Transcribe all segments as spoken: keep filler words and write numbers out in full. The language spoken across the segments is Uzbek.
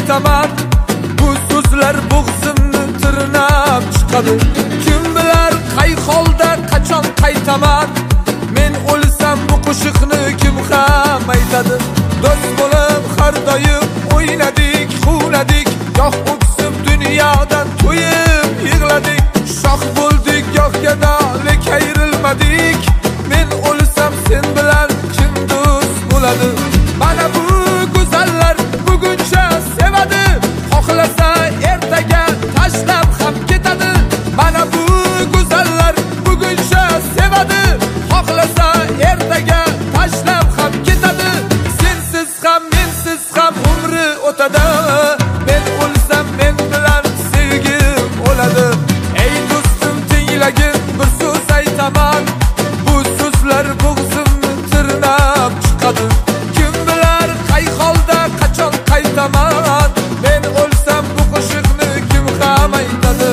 aytaman, bu so'zlar bo'g'zimni tirnab chiqadi. Kim bilar qay holda qachon qaytaman, men o'lsam bu qo'shiqni kim ham aytadi. Do'st bo'lib har doim o'ynadik, xuladik, goh o'ksib dunyodan to'yib yig'ladik. Shoh bo'ldik goh gadolik, ayrilmadik. Men o'lsam sen bilan kim do'st bo'ladi? Mana bu go'zallar buguncha sevadi, xohlasa ertaga tashlab ham ketadi. Mana bu go'zallar buguncha sevadi, xohlasa ertaga tashlab ham ketadi. Sensiz ham mensiz ham umri o'tadi. Men o'lsam men bilan sevgim o'ladi. Ey do'stim tinglagin, bir so'z aytaman, bu so'zlar bo'g'zimni tirnab chiqadi. Kim bilar qay holda qachon qaytaman, men o'lsam bu qo'shiqni kim ham aytadi.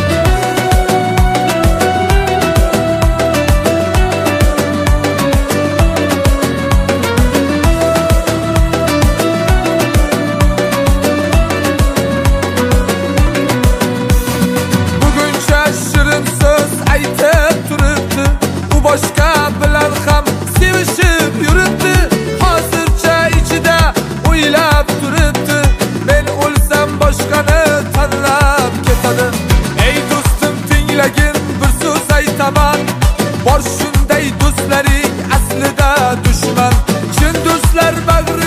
Buguncha shirin so'z aytib turibdi, u boshqa bilan ham sevishib yuribdi. Hozircha ichida o'ylab turibdi, men o'lsam boshqani tanlab ketadi. Ey do'stim tinglagin, bir so'z aytaman, bor shunday do'stlaring aslida dushman. Chin do'stlar bag'ri